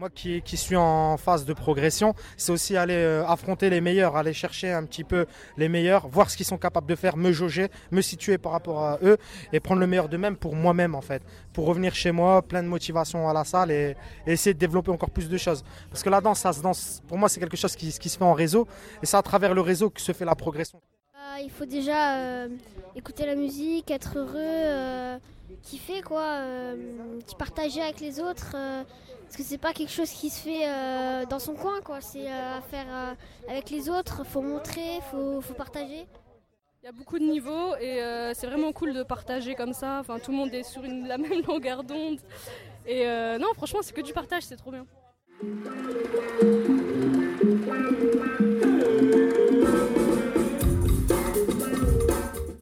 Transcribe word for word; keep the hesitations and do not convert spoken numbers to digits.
Moi qui, qui suis en phase de progression, c'est aussi aller euh, affronter les meilleurs, aller chercher un petit peu les meilleurs, voir ce qu'ils sont capables de faire, me jauger, me situer par rapport à eux et prendre le meilleur d'eux-mêmes pour moi-même en fait. Pour revenir chez moi, plein de motivation à la salle et, et essayer de développer encore plus de choses. Parce que la danse, ça se danse, pour moi c'est quelque chose qui, qui se fait en réseau et c'est à travers le réseau que se fait la progression. Euh, il faut déjà euh, écouter la musique, être heureux, euh, kiffer quoi, euh, partager avec les autres. Euh, Parce que c'est pas quelque chose qui se fait euh, dans son coin, quoi. C'est euh, à faire euh, avec les autres. Faut montrer, faut, faut partager. Il y a beaucoup de niveaux et euh, c'est vraiment cool de partager comme ça. Enfin, tout le monde est sur une, la même longueur d'onde. Et euh, non, franchement, c'est que du partage, c'est trop bien.